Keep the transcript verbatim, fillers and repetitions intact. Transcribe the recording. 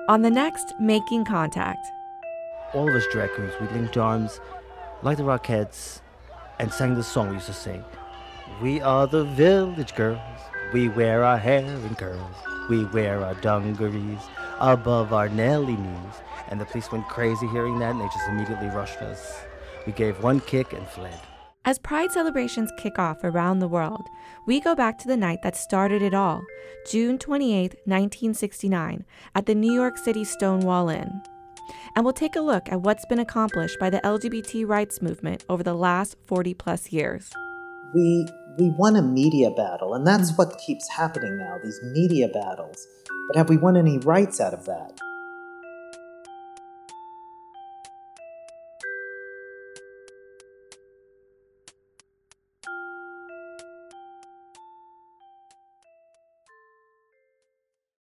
on the next Making Contact. All of us drag queens, we linked arms like the Rockettes and sang the song we used to sing. We are the village girls. We wear our hair in curls. We wear our dungarees above our Nelly knees. And the police went crazy hearing that, and they just immediately rushed us. We gave one kick and fled. As Pride celebrations kick off around the world, we go back to the night that started it all, June twenty-eighth, nineteen sixty-nine, at the New York City Stonewall Inn. And we'll take a look at what's been accomplished by the L G B T rights movement over the last forty plus years. We we won a media battle, and that's what keeps happening now, these media battles. But have we won any rights out of that?